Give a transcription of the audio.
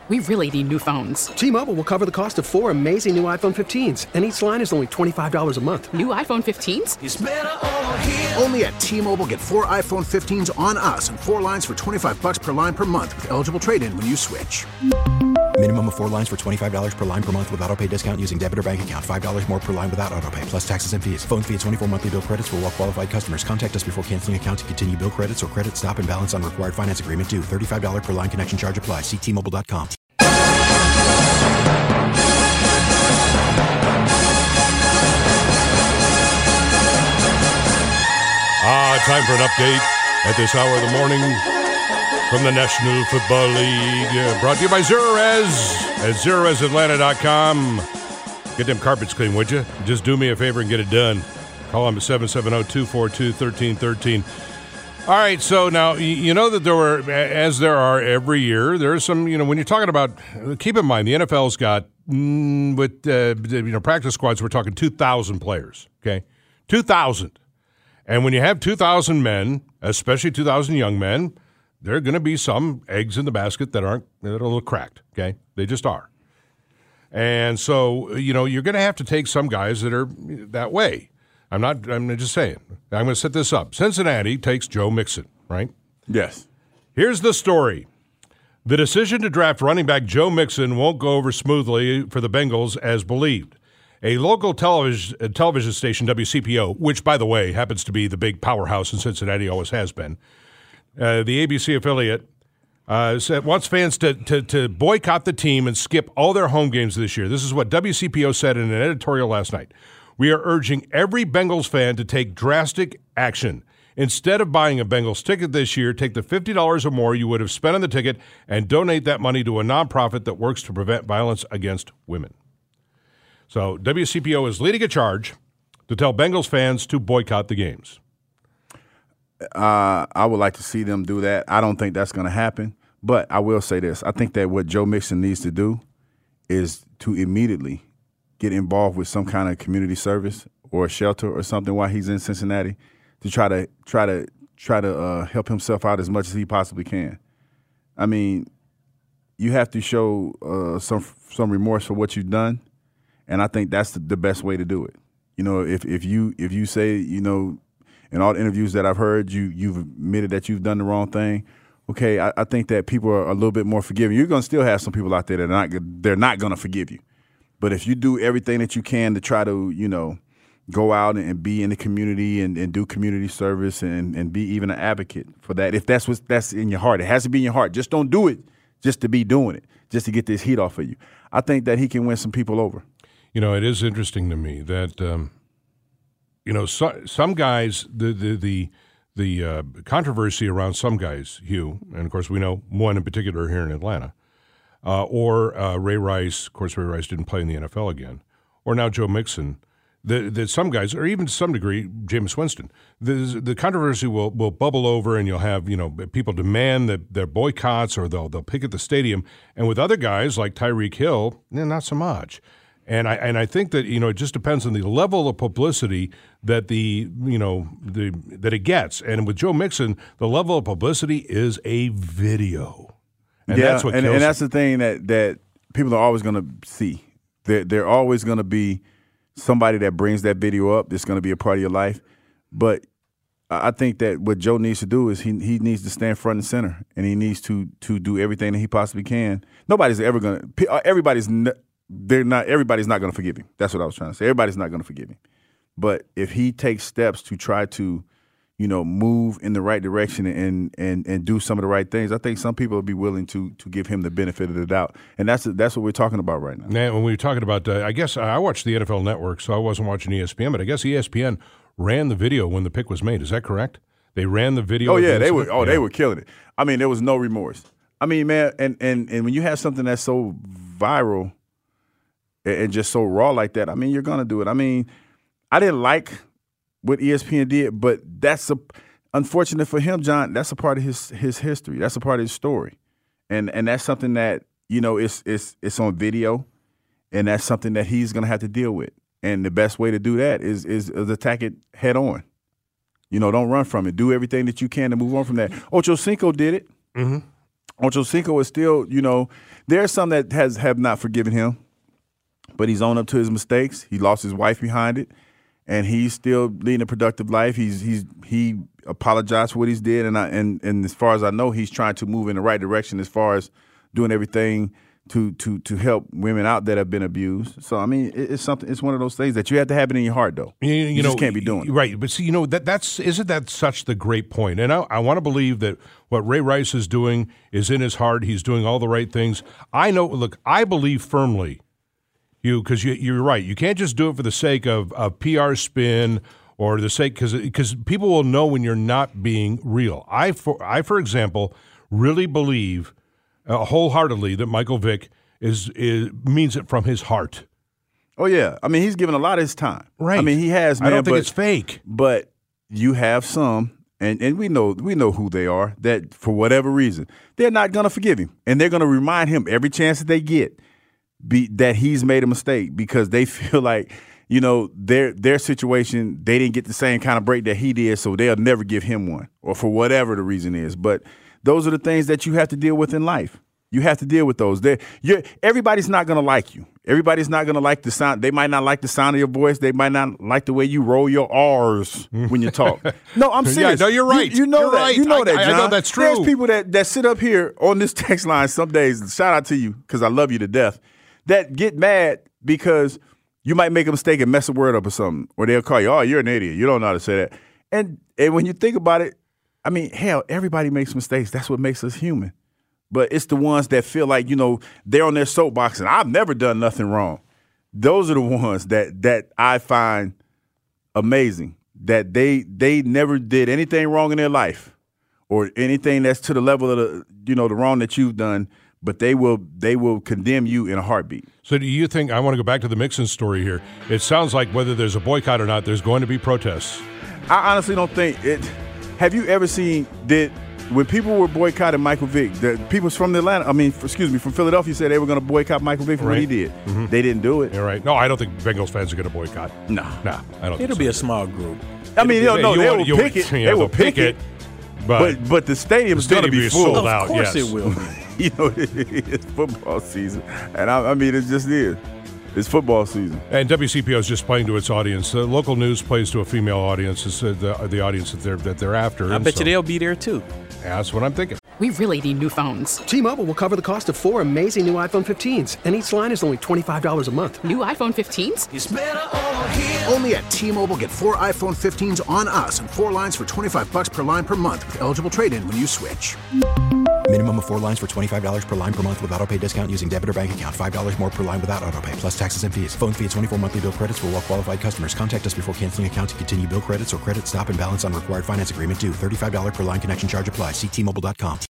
We really need new phones. T-Mobile will cover the cost of 4 amazing new iPhone 15s, and each line is only $25 a month. New iPhone 15s? It's better over here. Only at T-Mobile, get 4 iPhone 15s on us and 4 lines for $25 per line per month with eligible trade-in when you switch. Minimum of 4 lines for $25 per line per month with autopay discount using debit or bank account. $5 more per line without autopay, plus taxes and fees. Phone fee at 24 monthly bill credits for well-qualified customers. Contact us before canceling account to continue bill credits or credit stop and balance on required finance agreement due. $35 per line connection charge applies. See T-Mobile.com. Time for an update at this hour of the morning from the National Football League. Brought to you by Zerorez at ZerorezAtlanta.com. Get them carpets clean, would you? Just do me a favor and get it done. Call them at 770-242-1313. All right, so now, you know that there were, as there are every year, there are some, when you're talking about, keep in mind, the NFL's got, with practice squads, we're talking 2,000 players, okay? 2,000. And when you have 2,000 men, especially 2,000 young men, there are going to be some eggs in the basket that are a little cracked, okay? They just are. And so, you're going to have to take some guys that are that way. I'm just saying. I'm going to set this up. Cincinnati takes Joe Mixon, right? Yes. Here's the story. The decision to draft running back Joe Mixon won't go over smoothly for the Bengals as believed. A local television station, WCPO, which, by the way, happens to be the big powerhouse in Cincinnati, always has been, the ABC affiliate, wants fans to boycott the team and skip all their home games this year. This is what WCPO said in an editorial last night. We are urging every Bengals fan to take drastic action. Instead of buying a Bengals ticket this year, take the $50 or more you would have spent on the ticket and donate that money to a nonprofit that works to prevent violence against women. So WCPO is leading a charge to tell Bengals fans to boycott the games. I would like to see them do that. I don't think that's going to happen. But I will say this. I think that what Joe Mixon needs to do is to immediately get involved with some kind of community service or a shelter or something while he's in Cincinnati to try to help himself out as much as he possibly can. I mean, you have to show some remorse for what you've done. And I think that's the best way to do it. If you say, in all the interviews that I've heard, you've admitted that you've done the wrong thing. Okay, I think that people are a little bit more forgiving. You're going to still have some people out there that they're not going to forgive you. But if you do everything that you can to try to, go out and be in the community and do community service and be even an advocate for that, if that's in your heart, it has to be in your heart. Just don't do it just to be doing it, just to get this heat off of you. I think that he can win some people over. It is interesting to me that, some guys, the controversy around some guys, Hugh, and of course we know one in particular here in Atlanta, or Ray Rice. Of course, Ray Rice didn't play in the NFL again, or now Joe Mixon. That some guys, or even to some degree, Jameis Winston, the controversy will bubble over, and you'll have people demand their boycotts, or they'll picket the stadium. And with other guys like Tyreek Hill, not so much. And I think that it just depends on the level of publicity that that it gets. And with Joe Mixon, the level of publicity is a video, and that's what kills and that's the thing that people are always going to see. They're always going to be somebody that brings that video up. That's going to be a part of your life. But I think that what Joe needs to do is he needs to stand front and center, and he needs to do everything that he possibly can. Nobody's ever going to. Everybody's not going to forgive him. That's what I was trying to say. Everybody's not going to forgive him. But if he takes steps to try to, move in the right direction and do some of the right things, I think some people will be willing to give him the benefit of the doubt. And that's what we're talking about right now. Now, when we were talking about, I guess I watched the NFL Network, so I wasn't watching ESPN, but I guess ESPN ran the video when the pick was made. Is that correct? They ran the video. Oh yeah, they were killing it. I mean, there was no remorse. I mean, man, and when you have something that's so viral and just so raw like that, I mean, you're going to do it. I mean, I didn't like what ESPN did, but that's unfortunate for him, John. That's a part of his history. That's a part of his story. And that's something that, it's on video, and that's something that he's going to have to deal with. And the best way to do that is attack it head on. Don't run from it. Do everything that you can to move on from that. Ocho Cinco did it. Mm-hmm. Ocho Cinco is still, there are some that have not forgiven him, but he's owned up to his mistakes. He lost his wife behind it, and he's still leading a productive life. He apologized for what he's did, and as far as I know, he's trying to move in the right direction as far as doing everything to help women out that have been abused. So I mean, it's something. It's one of those things that you have to have it in your heart, though. You just can't be doing it. Right. But see, isn't that such the great point? And I want to believe that what Ray Rice is doing is in his heart. He's doing all the right things. I know. Look, I believe firmly, because you're right. You can't just do it for the sake of PR spin or the sake because people will know when you're not being real. I for example, really believe wholeheartedly that Michael Vick is means it from his heart. Oh yeah, I mean he's given a lot of his time. Right. I mean he has. Man, I don't think it's fake. But you have some, and we know who they are. That for whatever reason they're not going to forgive him, and they're going to remind him every chance that they get that he's made a mistake because they feel like their situation they didn't get the same kind of break that he did, so they'll never give him one, or for whatever the reason is. But those are the things that you have to deal with in life. You have to deal with those. Everybody's not going to like you. Everybody's not going to like the sound. They might not like the sound of your voice. They might not like the way you roll your R's when you talk. No, I'm serious. Yeah, no, you're right. You know you're that. Right. You know that, John. I know that's true. There's people that sit up here on this text line some days, shout out to you because I love you to death, that get mad because you might make a mistake and mess a word up or something. Or they'll call you, oh, you're an idiot. You don't know how to say that. And when you think about it, I mean, hell, everybody makes mistakes. That's what makes us human. But it's the ones that feel like, they're on their soapbox and I've never done nothing wrong. Those are the ones that I find amazing, that they never did anything wrong in their life or anything that's to the level of the wrong that you've done, but they will condemn you in a heartbeat. So do you think, I want to go back to the Mixon story here. It sounds like whether there's a boycott or not, there's going to be protests. I honestly don't think it. Have you ever seen when people were boycotting Michael Vick, the people from from Philadelphia said they were going to boycott Michael Vick for what he did. Mm-hmm. They didn't do it. You're right. No, I don't think Bengals fans are going to boycott. No, I don't. It'll be a small group. I mean, they will pick it. They will pick it. But the stadium's going to be full. Sold out. Of course it will. It's football season, and I mean, it just is. It's football season. And WCPO is just playing to its audience. Local news plays to a female audience. It's the audience that they're after. I bet you they'll be there too. Yeah, that's what I'm thinking. We really need new phones. T-Mobile will cover the cost of 4 amazing new iPhone 15s, and each line is only $25 a month. New iPhone 15s? It's better over here. Only at T-Mobile, get 4 iPhone 15s on us and 4 lines for $25 per line per month with eligible trade-in when you switch. Minimum of 4 lines for $25 per line per month with autopay discount using debit or bank account. $5 more per line without autopay, plus taxes and fees. Phone fee at 24 monthly bill credits for well-qualified customers. Contact us before canceling account to continue bill credits or credit stop and balance on required finance agreement due. $35 per line connection charge applies. See T-Mobile.com.